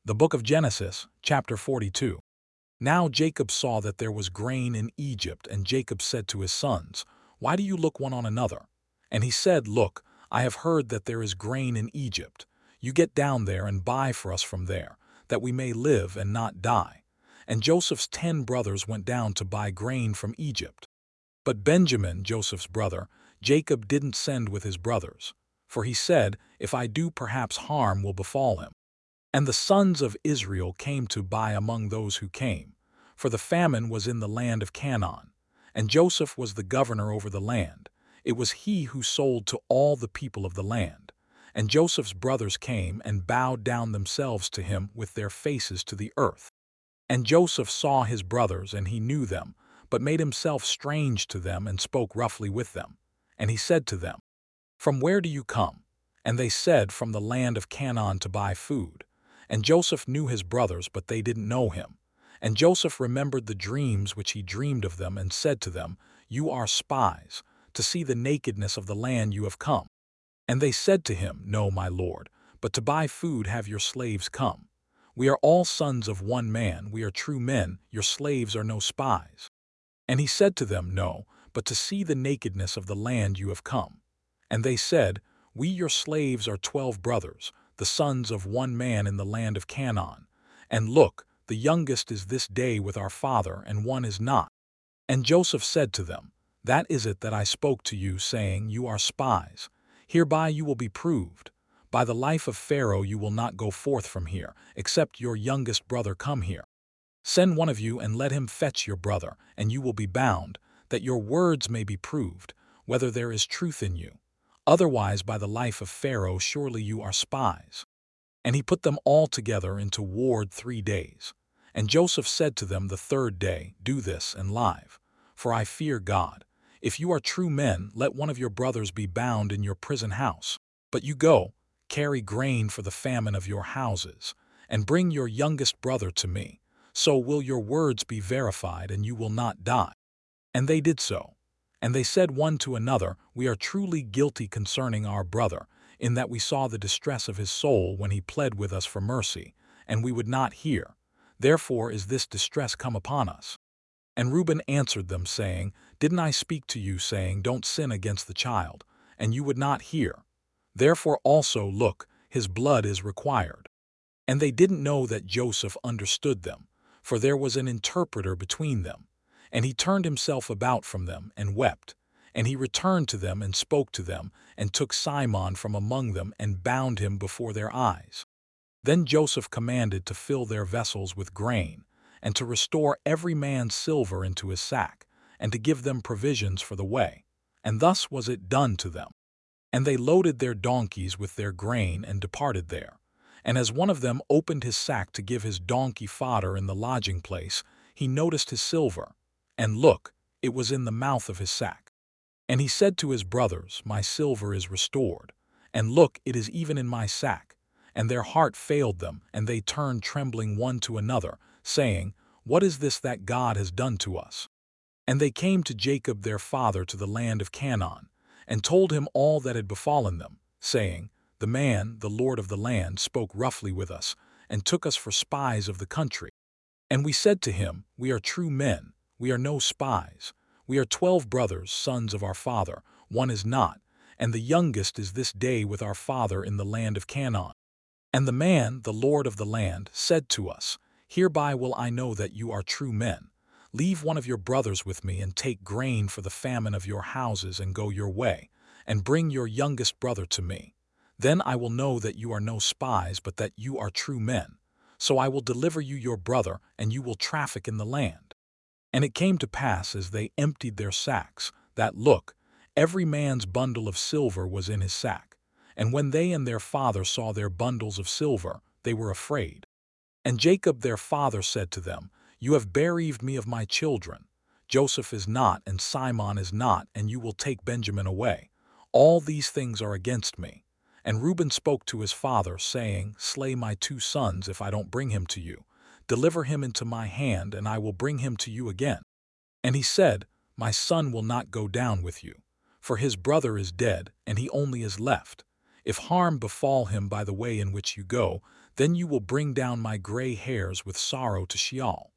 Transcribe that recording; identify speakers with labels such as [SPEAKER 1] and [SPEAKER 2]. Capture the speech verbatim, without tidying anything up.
[SPEAKER 1] The book of Genesis, chapter forty-two. Now Jacob saw that there was grain in Egypt, and Jacob said to his sons, "Why do you look one on another?" And he said, "Look, I have heard that there is grain in Egypt. You get down there and buy for us from there, that we may live and not die." And Joseph's ten brothers went down to buy grain from Egypt. But Benjamin, Joseph's brother, Jacob didn't send with his brothers, for he said, "If I do, perhaps harm will befall him." And the sons of Israel came to buy among those who came, for the famine was in the land of Canaan, and Joseph was the governor over the land. It was he who sold to all the people of the land. And Joseph's brothers came and bowed down themselves to him with their faces to the earth. And Joseph saw his brothers, and he knew them, but made himself strange to them and spoke roughly with them. And he said to them, "From where do you come?" And they said, "From the land of Canaan to buy food." And Joseph knew his brothers, but they didn't know him. And Joseph remembered the dreams which he dreamed of them, and said to them, "You are spies, to see the nakedness of the land you have come." And they said to him, "No, my lord, but to buy food have your slaves come. We are all sons of one man, we are true men, your slaves are no spies." And he said to them, "No, but to see the nakedness of the land you have come." And they said, "We your slaves are twelve brothers, the sons of one man in the land of Canaan. And look, the youngest is this day with our father, and one is not." And Joseph said to them, "That is it that I spoke to you, saying, You are spies. Hereby you will be proved. By the life of Pharaoh you will not go forth from here, except your youngest brother come here. Send one of you and let him fetch your brother, and you will be bound, that your words may be proved, whether there is truth in you. Otherwise, by the life of Pharaoh, surely you are spies." And he put them all together into ward three days. And Joseph said to them the third day, "Do this and live, for I fear God. If you are true men, let one of your brothers be bound in your prison house. But you go, carry grain for the famine of your houses, and bring your youngest brother to me. So will your words be verified, and you will not die." And they did so. And they said one to another, "We are truly guilty concerning our brother, in that we saw the distress of his soul when he pled with us for mercy, and we would not hear. Therefore is this distress come upon us." And Reuben answered them, saying, "Didn't I speak to you, saying, Don't sin against the child? And you would not hear. Therefore also, look, his blood is required." And they didn't know that Joseph understood them, for there was an interpreter between them. And he turned himself about from them, and wept. And he returned to them, and spoke to them, and took Simon from among them, and bound him before their eyes. Then Joseph commanded to fill their vessels with grain, and to restore every man's silver into his sack, and to give them provisions for the way. And thus was it done to them. And they loaded their donkeys with their grain, and departed there. And as one of them opened his sack to give his donkey fodder in the lodging place, he noticed his silver. And look, it was in the mouth of his sack. And he said to his brothers, "My silver is restored, and look, it is even in my sack." And their heart failed them, and they turned trembling one to another, saying, "What is this that God has done to us?" And they came to Jacob their father to the land of Canaan, and told him all that had befallen them, saying, "The man, the lord of the land, spoke roughly with us, and took us for spies of the country. And we said to him, We are true men, we are no spies. We are twelve brothers, sons of our father, one is not, and the youngest is this day with our father in the land of Canaan. And the man, the lord of the land, said to us, Hereby will I know that you are true men. Leave one of your brothers with me, and take grain for the famine of your houses, and go your way, and bring your youngest brother to me. Then I will know that you are no spies, but that you are true men. So I will deliver you your brother, and you will traffic in the land." And it came to pass, as they emptied their sacks, that, look, every man's bundle of silver was in his sack. And when they and their father saw their bundles of silver, they were afraid. And Jacob their father said to them, "You have bereaved me of my children. Joseph is not, and Simon is not, and you will take Benjamin away. All these things are against me." And Reuben spoke to his father, saying, "Slay my two sons if I don't bring him to you. Deliver him into my hand, and I will bring him to you again." And he said, "My son will not go down with you, for his brother is dead, and he only is left. If harm befall him by the way in which you go, Then you will bring down my gray hairs with sorrow to Sheol.